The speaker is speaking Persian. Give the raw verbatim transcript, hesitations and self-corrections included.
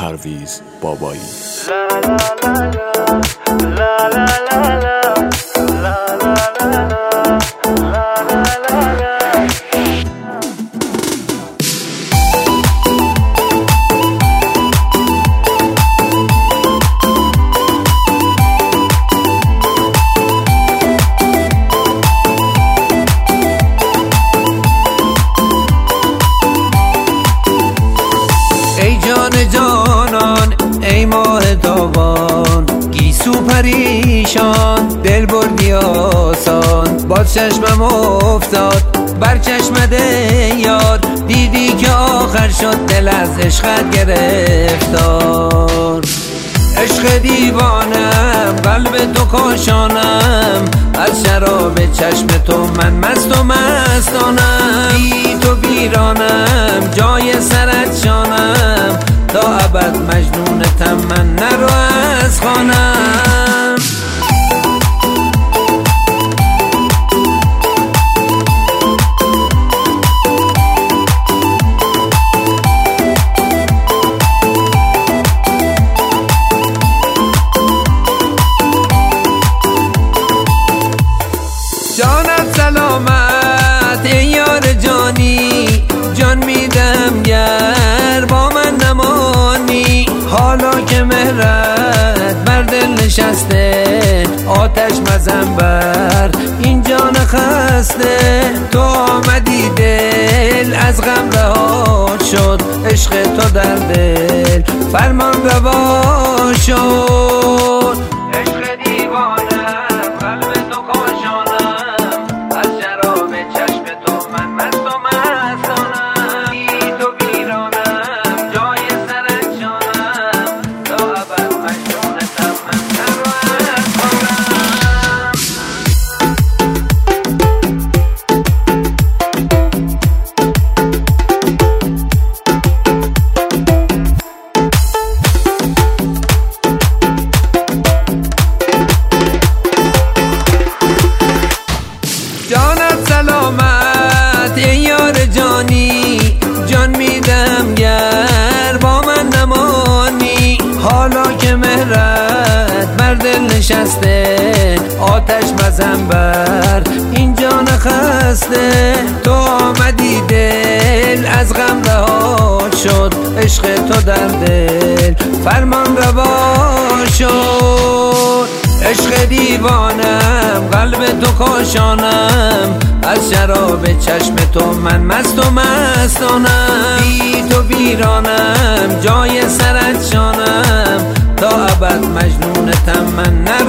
پرویز بابایی. ای جان جانان ای ماه تابان، گیسو پریشان دل بردی آسان. باز چشمم افتاد بر چشمت یار، دیدی که آخر شد دل از عشقت گرفتار. عشق دیوانم قلب تو کاشانم، از شراب چشم تو من مست و مستانم. بی تو ویرانم جای سرت شانم، تا ابد مجنونتم من نرو از خانم. جانت سلامت ای یار جانی، جان میدم گر با من نمانی. حالا که مهرت بر دل نشسته، آتش مزن بر این جان خسته. تو آمدی دل از غم رها شد، عشق تو در دل فرمان روا شد. عشق دیوانم قلب تو کاشانم، از شراب چشم تو من مست و مستانم. بی تو ویرانم جای سرت شانم، تا ابد مجنونتم من نرو از خانم. جانت سلامت ای یار جانی، جان میدم گر با من نمانی. حالا که مهرت بر دل نشسته، آتش مزن بر این جان خسته. تو آمدی دل از غم رها شد، عشق تو در دل فرمان روا شد. عشق دیوانم قلب تو کاشانم، از شراب چشم تو من مست و مستانم. بی تو ویرانم جای سرت شانم، تا ابد مجنونتم من نرو